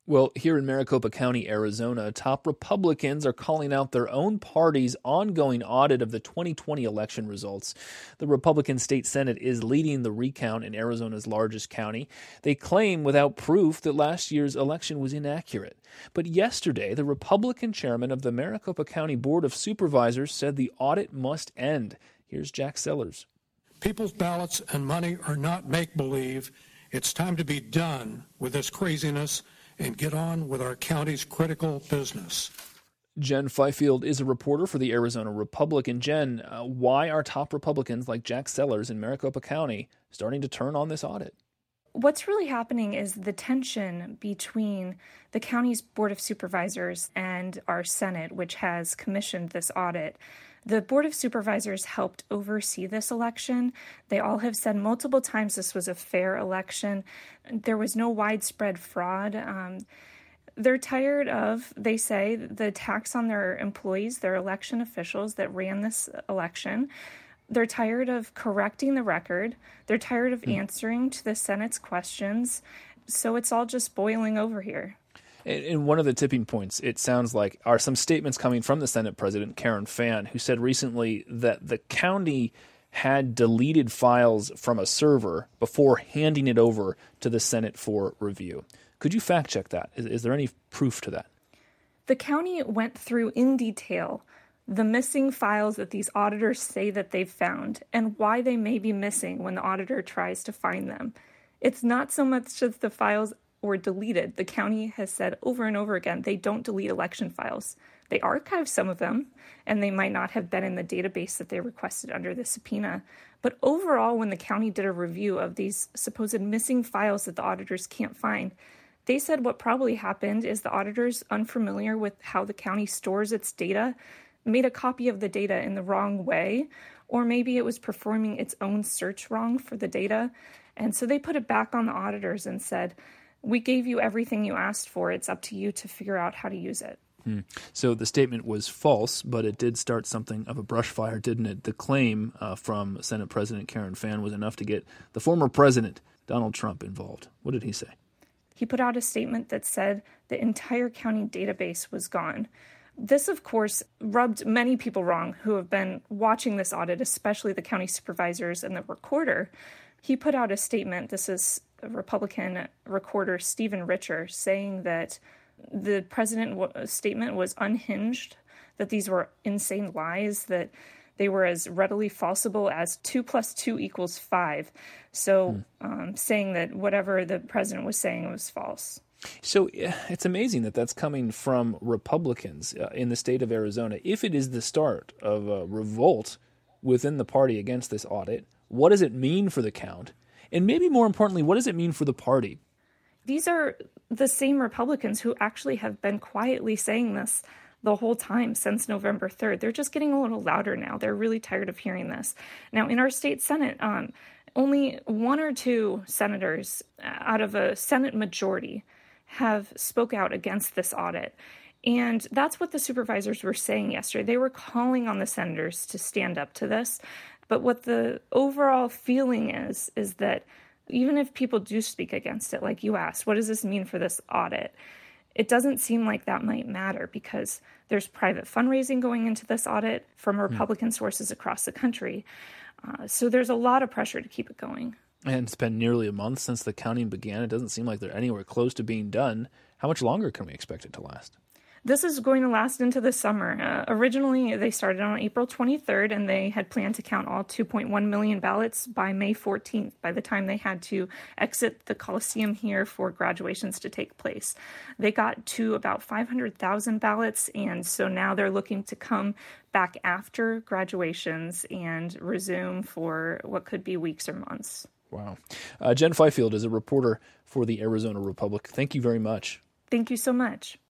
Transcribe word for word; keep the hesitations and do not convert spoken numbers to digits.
Well, here in Maricopa County, Arizona, top Republicans are calling out their own party's ongoing audit of the twenty twenty election results. The Republican State Senate is leading the recount in Arizona's largest county. They claim without proof that last year's election was inaccurate. But yesterday, the Republican chairman of the Maricopa County Board of Supervisors said the audit must end. Here's Jack Sellers. People's ballots and money are not make-believe. It's time to be done with this craziness and get on with our county's critical business. Jen Fifield is a reporter for the Arizona Republic. And Jen, uh, why are top Republicans like Jack Sellers in Maricopa County starting to turn on this audit? What's really happening is the tension between the county's Board of Supervisors and our Senate, which has commissioned this audit. The Board of Supervisors helped oversee this election. They all have said multiple times this was a fair election. There was no widespread fraud. Um, they're tired of, they say, the attacks on their employees, their election officials that ran this election. They're tired of correcting the record. They're tired of mm. answering to the Senate's questions. So it's all just boiling over here. In one of the tipping points, it sounds like, are some statements coming from the Senate President, Karen Fann, who said recently that the county had deleted files from a server before handing it over to the Senate for review. Could you fact check that? Is, is there any proof to that? The county went through in detail the missing files that these auditors say that they've found and why they may be missing when the auditor tries to find them. It's not so much just the files were deleted. The county has said over and over again they don't delete election files. They archive some of them, and they might not have been in the database that they requested under the subpoena. But overall, when the county did a review of these supposed missing files that the auditors can't find, they said what probably happened is the auditors, unfamiliar with how the county stores its data, made a copy of the data in the wrong way, or maybe it was performing its own search wrong for the data. And so they put it back on the auditors and said, we gave you everything you asked for. It's up to you to figure out how to use it. Hmm. So the statement was false, but it did start something of a brush fire, didn't it? The claim uh, from Senate President Karen Fann was enough to get the former president, Donald Trump, involved. What did he say? He put out a statement that said the entire county database was gone. This, of course, rubbed many people wrong who have been watching this audit, especially the county supervisors and the recorder. He put out a statement, this is Republican recorder Stephen Richer, saying that the president's statement was unhinged, that these were insane lies, that they were as readily falsifiable as two plus two equals five. So hmm. um, saying that whatever the president was saying was false. So it's amazing that that's coming from Republicans uh, in the state of Arizona. If it is the start of a revolt within the party against this audit, what does it mean for the count? And maybe more importantly, what does it mean for the party? These are the same Republicans who actually have been quietly saying this the whole time since November third. They're just getting a little louder now. They're really tired of hearing this. Now, in our state Senate, um, only one or two senators out of a Senate majority have spoke out against this audit. And that's what the supervisors were saying yesterday. They were calling on the senators to stand up to this. But what the overall feeling is, is that even if people do speak against it, like you asked, what does this mean for this audit? It doesn't seem like that might matter because there's private fundraising going into this audit from Republican mm. sources across the country. Uh, so there's a lot of pressure to keep it going. And it's been nearly a month since the counting began. It doesn't seem like they're anywhere close to being done. How much longer can we expect it to last? This is going to last into the summer. Uh, originally, they started on April twenty-third, and they had planned to count all two point one million ballots by May fourteenth, by the time they had to exit the Coliseum here for graduations to take place. They got to about five hundred thousand ballots, and so now they're looking to come back after graduations and resume for what could be weeks or months. Wow. Uh, Jen Fifield is a reporter for the Arizona Republic. Thank you very much. Thank you so much.